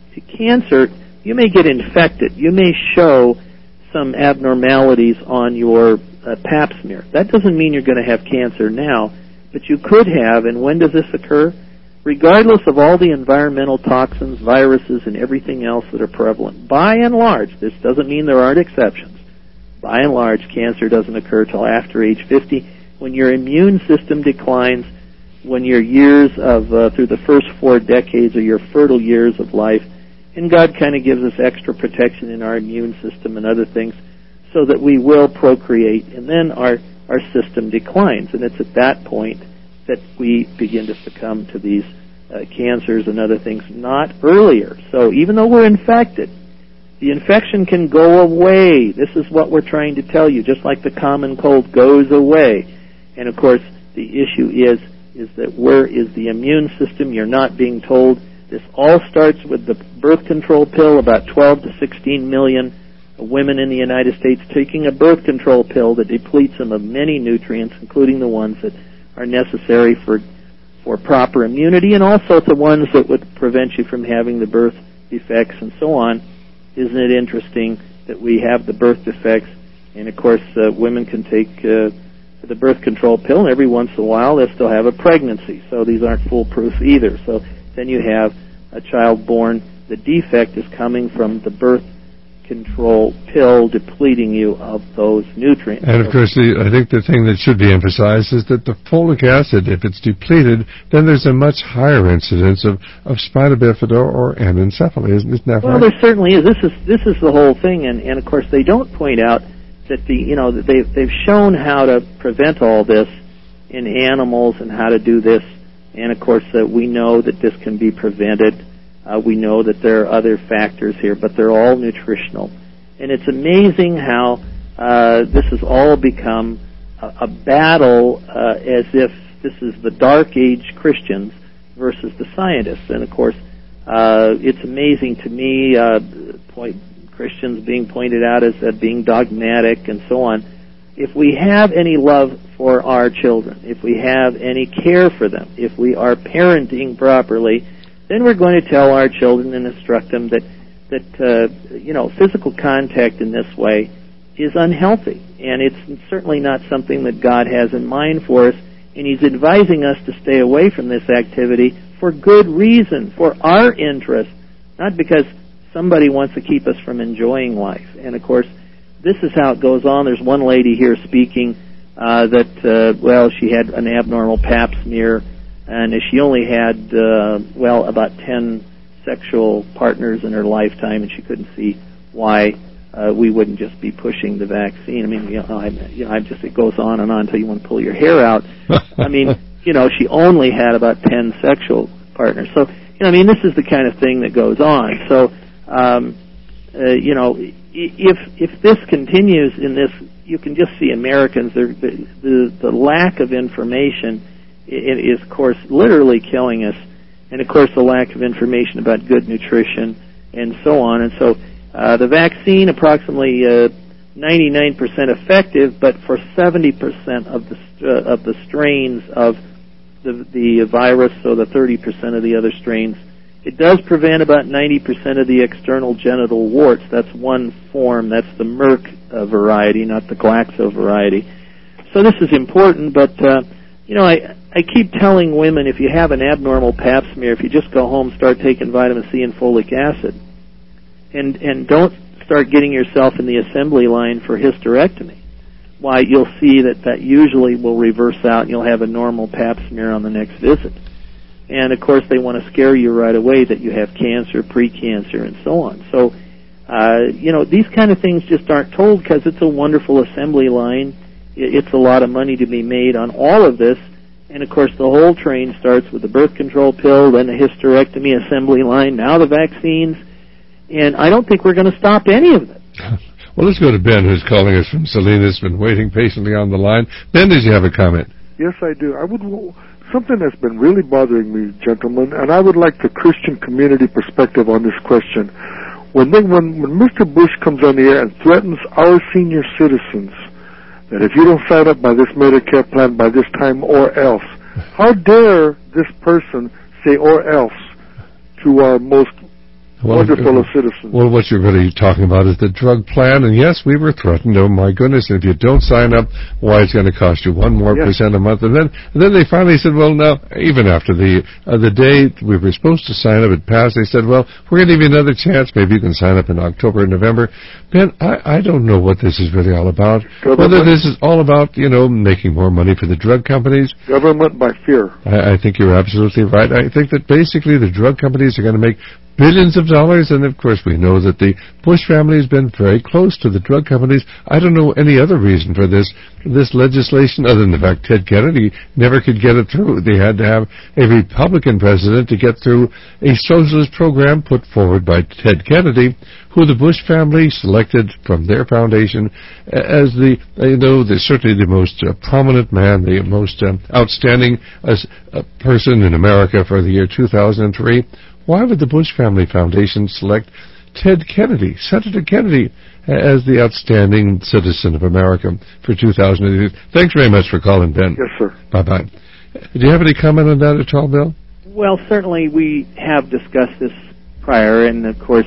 cancer, you may get infected. You may show some abnormalities on your pap smear. That doesn't mean you're going to have cancer now, but you could have. And when does this occur? Regardless of all the environmental toxins, viruses, and everything else that are prevalent, by and large, this doesn't mean there aren't exceptions. By and large, cancer doesn't occur till after age 50, when your immune system declines, when your years of through the first 4 decades of your fertile years of life. And God kind of gives us extra protection in our immune system and other things so that we will procreate, and then our system declines. And it's at that point that we begin to succumb to these cancers and other things, not earlier. So even though we're infected, the infection can go away. This is what we're trying to tell you, just like the common cold goes away. And of course, the issue is that where is the immune system? You're not being told. This all starts with the birth control pill. About 12 to 16 million women in the United States taking a birth control pill that depletes them of many nutrients, including the ones that are necessary for proper immunity, and also the ones that would prevent you from having the birth defects and so on. Isn't it interesting that we have the birth defects, and of course women can take to the birth control pill, and every once in a while they'll still have a pregnancy. So these aren't foolproof either. So then you have a child born. The defect is coming from the birth control pill depleting you of those nutrients. And of course, I think the thing that should be emphasized is that the folic acid, if it's depleted, then there's a much higher incidence of spina bifida or anencephaly, isn't that right? Well, there certainly is. This is the whole thing, and of course they don't point out that that they've shown how to prevent all this in animals and how to do this, and of course we know that this can be prevented. We know that there are other factors here, but they're all nutritional. And it's amazing how this has all become a battle as if this is the Dark Age Christians versus the scientists. And, of course, it's amazing to me, Christians being pointed out as being dogmatic and so on. If we have any love for our children, if we have any care for them, if we are parenting properly, then we're going to tell our children and instruct them that physical contact in this way is unhealthy, and it's certainly not something that God has in mind for us, and He's advising us to stay away from this activity for good reason, for our interest, not because somebody wants to keep us from enjoying life. And of course, this is how it goes on. There's one lady here speaking that she had an abnormal pap smear, and she only had, about 10 sexual partners in her lifetime, and she couldn't see why we wouldn't just be pushing the vaccine. I mean, it goes on and on until you want to pull your hair out. I mean, she only had about 10 sexual partners. So, this is the kind of thing that goes on. So, if this continues in this, you can just see Americans, the lack of information is, of course, literally killing us, and, of course, the lack of information about good nutrition and so on. And so the vaccine, approximately 99% effective, but for 70% of the strains of the virus, so the 30% of the other strains, it does prevent about 90% of the external genital warts. That's one form. That's the Merck variety, not the Glaxo variety. So this is important, but I keep telling women, if you have an abnormal pap smear, if you just go home, start taking vitamin C and folic acid, and don't start getting yourself in the assembly line for hysterectomy, why, you'll see that usually will reverse out, and you'll have a normal pap smear on the next visit. And, of course, they want to scare you right away that you have cancer, pre-cancer, and so on. So, these kind of things just aren't told because it's a wonderful assembly line. It's a lot of money to be made on all of this. And, of course, the whole train starts with the birth control pill, then the hysterectomy assembly line, now the vaccines. And I don't think we're going to stop any of it. Well, let's go to Ben, who's calling us from Salinas, been waiting patiently on the line. Ben, did you have a comment? Yes, I do. Something that's been really bothering me, gentlemen, and I would like the Christian community perspective on this question. When Mr. Bush comes on the air and threatens our senior citizens that if you don't sign up by this Medicare plan by this time or else, how dare this person say or else to our most wonderful of citizens? Well, what you're really talking about is the drug plan, and yes, we were threatened. Oh my goodness! If you don't sign up, why, it's going to cost you 1% more a month. And then they finally said, well, no. Even after the day we were supposed to sign up, it passed. They said, well, we're going to give you another chance. Maybe you can sign up in October or November. Ben, I don't know what this is really all about. Whether this is all about making more money for the drug companies. Government by fear. I think you're absolutely right. I think that basically the drug companies are going to make billions of dollars, and of course we know that the Bush family has been very close to the drug companies. I don't know any other reason for this legislation other than the fact Ted Kennedy never could get it through. They had to have a Republican president to get through a socialist program put forward by Ted Kennedy, who the Bush family selected from their foundation as certainly the most prominent man, the most outstanding person in America for the year 2003. Why would the Bush Family Foundation select Ted Kennedy, Senator Kennedy, as the outstanding citizen of America for 2008? Thanks very much for calling, Ben. Yes, sir. Bye-bye. Do you have any comment on that at all, Bill? Well, certainly we have discussed this prior, and, of course,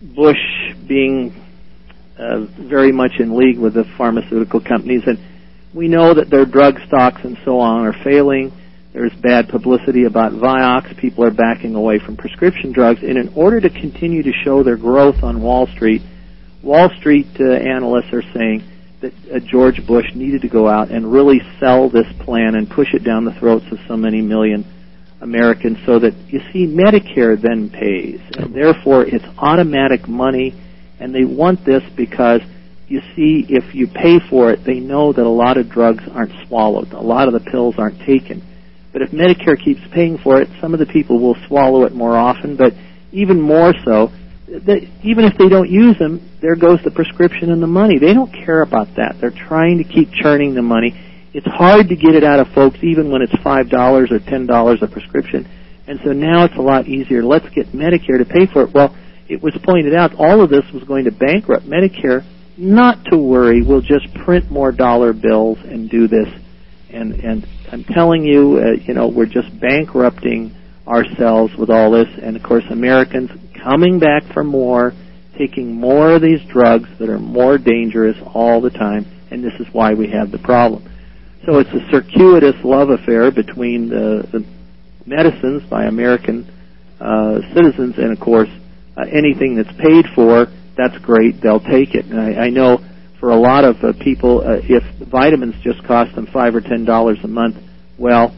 Bush being very much in league with the pharmaceutical companies. And We know that their drug stocks and so on are failing. There's bad publicity about Vioxx. People are backing away from prescription drugs. And in order to continue to show their growth on Wall Street analysts are saying that George Bush needed to go out and really sell this plan and push it down the throats of so many million Americans so that, you see, Medicare then pays. And therefore, it's automatic money. And they want this because, you see, if you pay for it, they know that a lot of drugs aren't swallowed. A lot of the pills aren't taken. But if Medicare keeps paying for it, some of the people will swallow it more often. But even more so, even if they don't use them, there goes the prescription and the money. They don't care about that. They're trying to keep churning the money. It's hard to get it out of folks even when it's $5 or $10 a prescription. And so now it's a lot easier. Let's get Medicare to pay for it. Well, it was pointed out all of this was going to bankrupt Medicare. Not to worry. We'll just print more dollar bills and do this. And I'm telling you, we're just bankrupting ourselves with all this. And, of course, Americans coming back for more, taking more of these drugs that are more dangerous all the time, and this is why we have the problem. So it's a circuitous love affair between the medicines by American citizens and, of course, anything that's paid for, that's great, they'll take it. And I know for a lot of people, if vitamins just cost them $5 or $10 a month, well,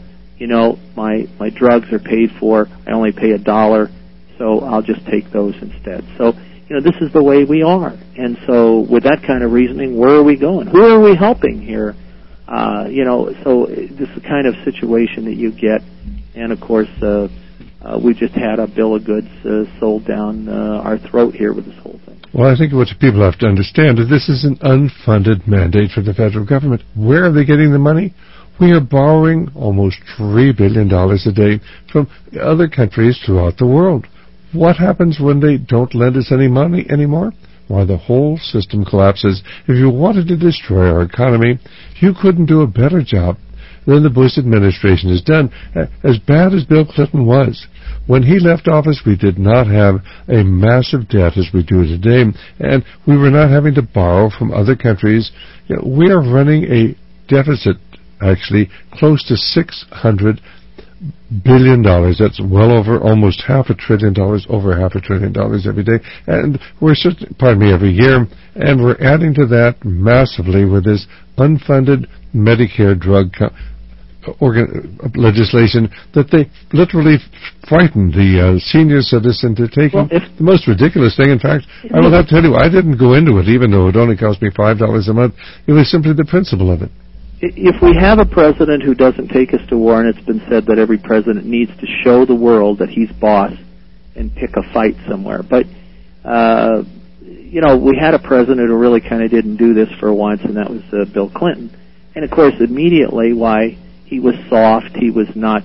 my drugs are paid for. I only pay $1, so I'll just take those instead. So, this is the way we are. And so with that kind of reasoning, where are we going? Who are we helping here? So this is the kind of situation that you get. And, of course, we just had a bill of goods sold down our throat here with this whole thing. Well, I think what people have to understand is this is an unfunded mandate for the federal government. Where are they getting the money? We are borrowing almost $3 billion a day from other countries throughout the world. What happens when they don't lend us any money anymore? Why, the whole system collapses. If you wanted to destroy our economy, you couldn't do a better job than the Bush administration has done. As bad as Bill Clinton was, when he left office, we did not have a massive debt as we do today, and we were not having to borrow from other countries. We are running a deficit, actually, close to $600 billion. That's well over almost $500 billion, over $500 billion every day. And every year. And we're adding to that massively with this unfunded Medicare drug legislation that they literally frightened the senior citizen to take. Well, the most ridiculous thing, in fact, I will have to tell you, I didn't go into it, even though it only cost me $5 a month. It was simply the principle of it. If we have a president who doesn't take us to war, and it's been said that every president needs to show the world that he's boss and pick a fight somewhere. But, we had a president who really kind of didn't do this for once, and that was Bill Clinton. And, of course, immediately, why, he was soft, he was not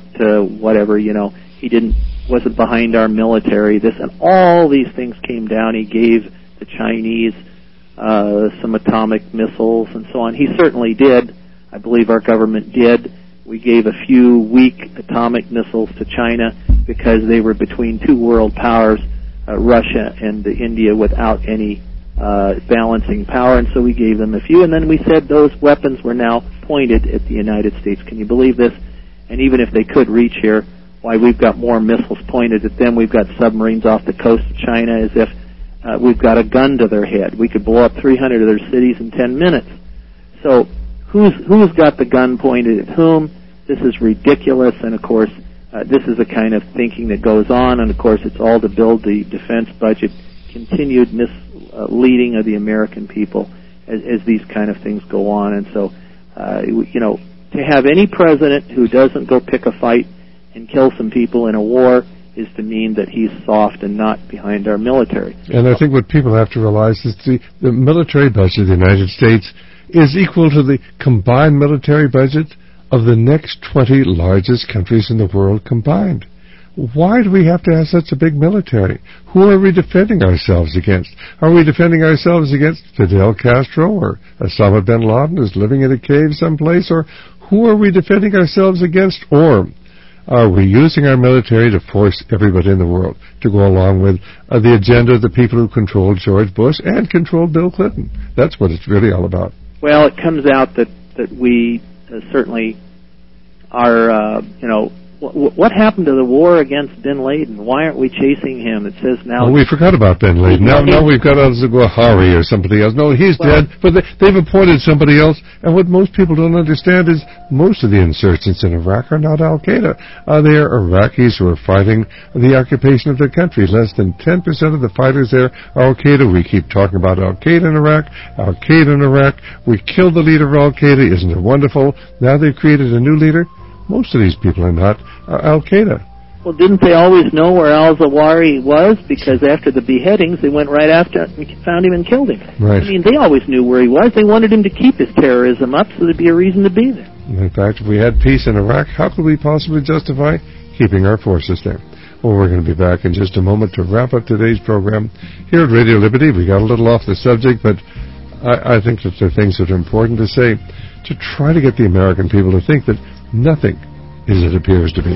he wasn't behind our military, this, and all these things came down. He gave the Chinese some atomic missiles and so on. He certainly did. I believe our government did. We gave a few weak atomic missiles to China because they were between two world powers, Russia and India, without any balancing power, and so we gave them a few, and then we said those weapons were now pointed at the United States. Can you believe this? And even if they could reach here, why, we've got more missiles pointed at them. We've got submarines off the coast of China as if we've got a gun to their head. We could blow up 300 of their cities in 10 minutes. So who's got the gun pointed at whom? This is ridiculous, and of course, this is the kind of thinking that goes on, and of course, it's all to build the defense budget, continued misleading of the American people as these kind of things go on. And so, to have any president who doesn't go pick a fight and kill some people in a war is to mean that he's soft and not behind our military. And I think what people have to realize is the military budget of the United States is equal to the combined military budget of the next 20 largest countries in the world combined. Why do we have to have such a big military? Who are we defending ourselves against? Are we defending ourselves against Fidel Castro or Osama bin Laden who's living in a cave someplace? Or who are we defending ourselves against? Or are we using our military to force everybody in the world to go along with the agenda of the people who controlled George Bush and controlled Bill Clinton? That's what it's really all about. Well, it comes out that that we certainly are, what happened to the war against bin Laden? Why aren't we chasing him? It says now... Well, we forgot about bin Laden. Now we've got al-Zawahiri or somebody else. No, he's dead, but they've appointed somebody else. And what most people don't understand is most of the insurgents in Iraq are not al-Qaeda. They are Iraqis who are fighting the occupation of their country. Less than 10% of the fighters there are al-Qaeda. We keep talking about al-Qaeda in Iraq, al-Qaeda in Iraq. We killed the leader of al-Qaeda. Isn't it wonderful? Now they've created a new leader. Most of these people are not al-Qaeda. Well, didn't they always know where al-Zawahiri was? Because after the beheadings, they went right after and found him and killed him. Right. I mean, they always knew where he was. They wanted him to keep his terrorism up so there'd be a reason to be there. In fact, if we had peace in Iraq, how could we possibly justify keeping our forces there? Well, we're going to be back in just a moment to wrap up today's program here at Radio Liberty. We got a little off the subject, but I think that there are things that are important to say to try to get the American people to think that nothing as it appears to be.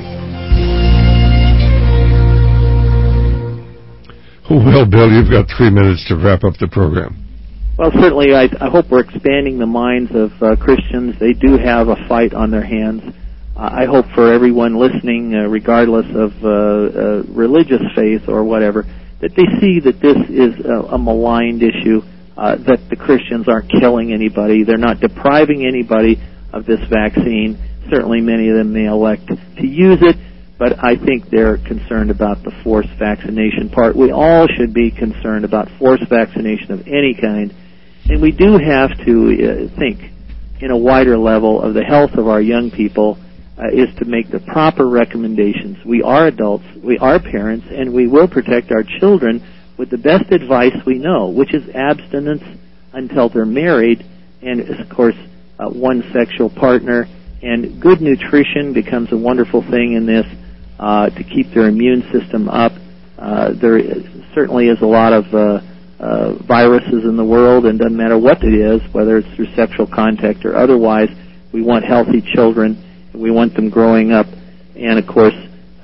Well, Bill, you've got 3 minutes to wrap up the program. Well, certainly, I hope we're expanding the minds of Christians. They do have a fight on their hands. I hope for everyone listening, regardless of religious faith or whatever, that they see that this is a maligned issue, that the Christians aren't killing anybody. They're not depriving anybody of this vaccine. Certainly many of them may elect to use it, but I think they're concerned about the forced vaccination part. We all should be concerned about forced vaccination of any kind, and we do have to think in a wider level of the health of our young people, is to make the proper recommendations. We are adults, we are parents, and we will protect our children with the best advice we know, which is abstinence until they're married, and, of course, one sexual partner. And good nutrition becomes a wonderful thing in this to keep their immune system up. There certainly is a lot of viruses in the world, and doesn't matter what it is, whether it's through sexual contact or otherwise. We want healthy children. We want them growing up. And, of course,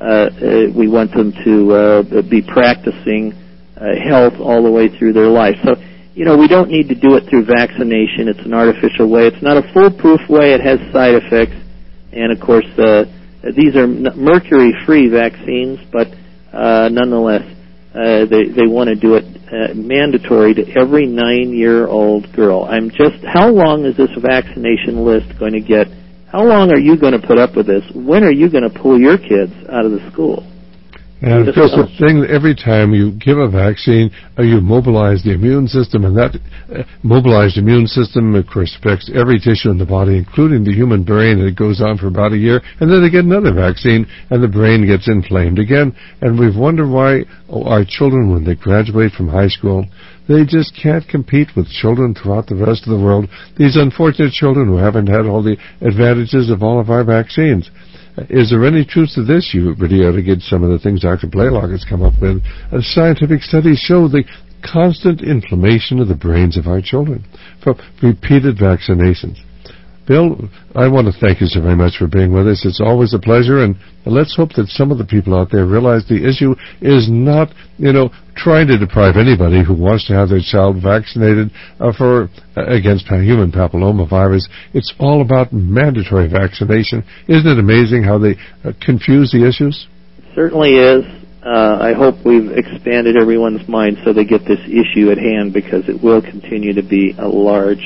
we want them to be practicing health all the way through their life. So, we don't need to do it through vaccination. It's an artificial way. It's not a foolproof way. It has side effects. And, of course, these are mercury-free vaccines, but nonetheless, they want to do it mandatory to every 9-year-old girl. How long is this vaccination list going to get? How long are you going to put up with this? When are you going to pull your kids out of the school? And of course, the thing, every time you give a vaccine, you mobilize the immune system, and that mobilized immune system, of course, affects every tissue in the body, including the human brain, and it goes on for about a year, and then they get another vaccine, and the brain gets inflamed again. And we've wondered why our children, when they graduate from high school, they just can't compete with children throughout the rest of the world, these unfortunate children who haven't had all the advantages of all of our vaccines. Is there any truth to this? You really ought to get some of the things Dr. Blaylock has come up with. Scientific studies show the constant inflammation of the brains of our children from repeated vaccinations. Bill, I want to thank you so very much for being with us. It's always a pleasure, and let's hope that some of the people out there realize the issue is not, trying to deprive anybody who wants to have their child vaccinated against human papillomavirus. It's all about mandatory vaccination. Isn't it amazing how they confuse the issues? It certainly is. I hope we've expanded everyone's mind so they get this issue at hand, because it will continue to be a large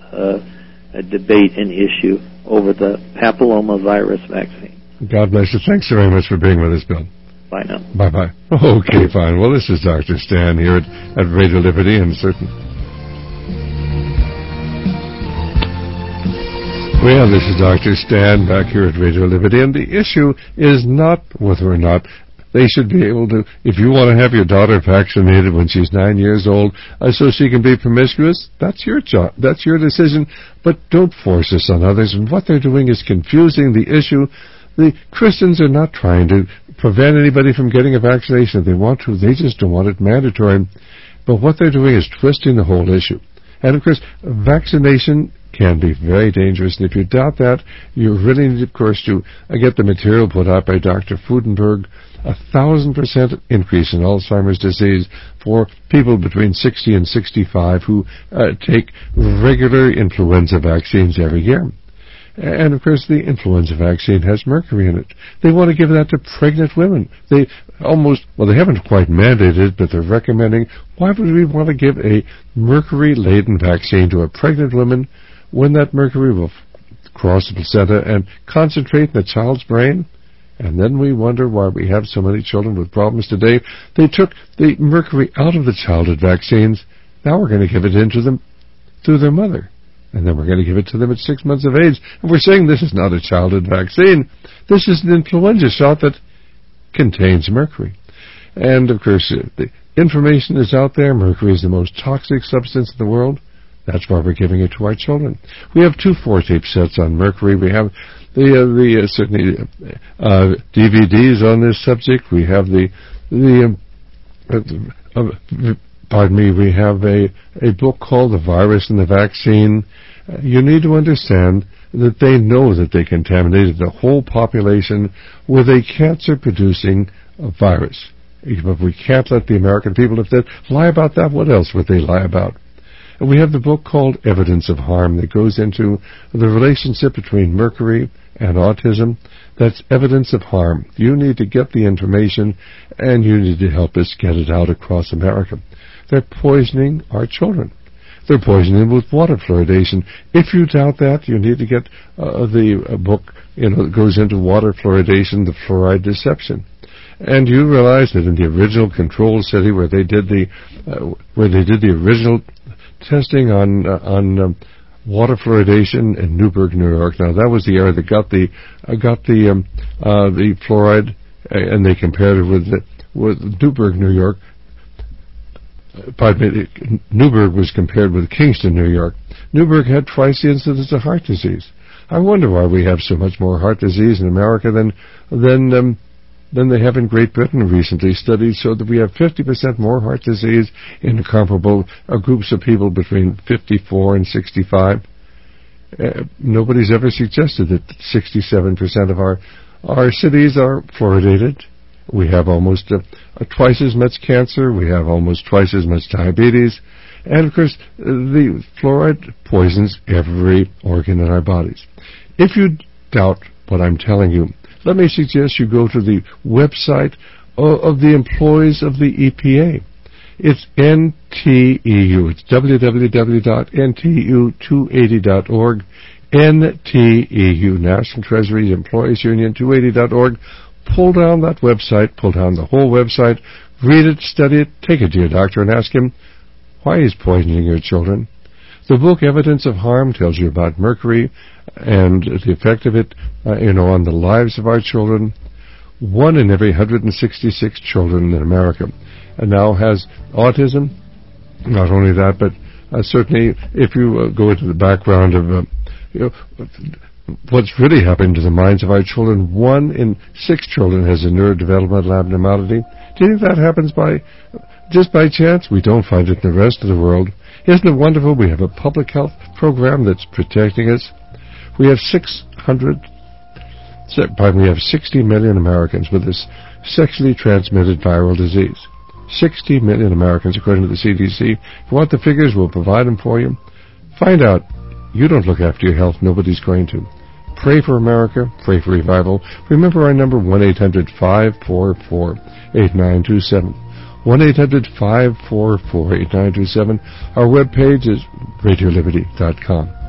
debate and issue over the papillomavirus vaccine. God bless you. Thanks very much for being with us, Bill. Bye now. Bye-bye. Okay, fine. Well, this is Dr. Stan here at Radio Liberty, and Well, this is Dr. Stan back here at Radio Liberty, and the issue is not whether or not they should be able to, if you want to have your daughter vaccinated when she's 9 years old so she can be promiscuous, that's your job, that's your decision, but don't force this on others. And what they're doing is confusing the issue. The Christians are not trying to prevent anybody from getting a vaccination if they want to. They just don't want it mandatory. But what they're doing is twisting the whole issue. And, of course, vaccination can be very dangerous. And if you doubt that, you really need, of course, to get the material put out by Dr. Fudenberg, 1,000% increase in Alzheimer's disease for people between 60 and 65 who take regular influenza vaccines every year. And, of course, the influenza vaccine has mercury in it. They want to give that to pregnant women. They haven't quite mandated it, but they're recommending, why would we want to give a mercury-laden vaccine to a pregnant woman when that mercury will cross the placenta and concentrate in the child's brain? And then we wonder why we have so many children with problems today. They took the mercury out of the childhood vaccines. Now we're going to give it into them through their mother. And then we're going to give it to them at 6 months of age. And we're saying this is not a childhood vaccine. This is an influenza shot that contains mercury. And, of course, the information is out there. Mercury is the most toxic substance in the world. That's why we're giving it to our children. We have 2 4-tape sets on mercury. We have certainly DVDs on this subject. We have we have a book called The Virus and the Vaccine. You need to understand that they know that they contaminated the whole population with a cancer-producing virus. But we can't let the American people, if they lie about that, what else would they lie about? And we have the book called Evidence of Harm that goes into the relationship between mercury and autism. That's Evidence of Harm. You need to get the information, and you need to help us get it out across America. They're poisoning our children. They're poisoning them with water fluoridation. If you doubt that, you need to get the book that goes into water fluoridation, the fluoride deception. And you realize that in the original control study where they did the original testing on water fluoridation in Newburgh, New York. Now that was the area that got the fluoride, and they compared it with Newburgh, New York. Newburgh was compared with Kingston, New York. Newburgh had twice the incidence of heart disease. I wonder why we have so much more heart disease in America than they have in Great Britain. Recently, studies showed that we have 50% more heart disease in comparable groups of people between 54 and 65. Nobody's ever suggested that 67% of our cities are fluoridated. We have almost twice as much cancer. We have almost twice as much diabetes. And, of course, the fluoride poisons every organ in our bodies. If you doubt what I'm telling you, let me suggest you go to the website of the employees of the EPA. It's NTEU. It's www.ntu280.org. NTEU, National Treasury Employees Union 280.org. Pull down that website, pull down the whole website, read it, study it, take it to your doctor and ask him why he's poisoning your children. The book Evidence of Harm tells you about mercury and the effect of it on the lives of our children. 1 in every 166 children in America now has autism. Not only that, but certainly if you go into the background of what's really happening to the minds of our children, 1 in 6 children has a neurodevelopmental abnormality. Do you think that happens just by chance? We don't find it in the rest of the world. Isn't it wonderful? We have a public health program that's protecting us. We have 60 million Americans with this sexually transmitted viral disease. 60 million Americans, according to the CDC. If you want the figures, we'll provide them for you. Find out. You don't look after your health. Nobody's going to. Pray for America. Pray for revival. Remember our number, 1-800-544-8927. 1-800-544-8927. Our webpage is RadioLiberty.com.